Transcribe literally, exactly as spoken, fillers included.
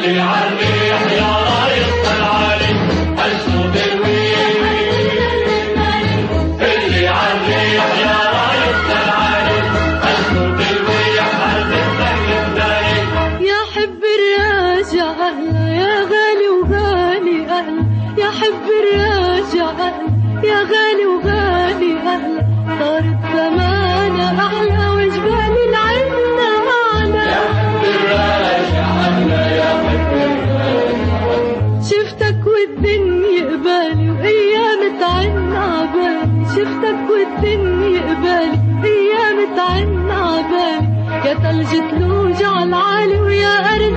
اللي عالريح يا رايح العالي اسمه درويش، اللي عالريح يا رايح العالي اسمه درويش حرفتك الداري. يا حب الراجع أهلا يا غالي وغالي أهلا، يا حب الراجع أهلا يا غالي وغالي أهلا، صار الزمان أحلى وجبال العنا أعلى. يا حب الراجع أهلا يا حب الراجع، شفتك والدنيا قبالي وأيام تعن عبالي، شفتك والدنيا قبالي أيام تعن عبالي، يا تلج تلوج عالعالي ويا أرض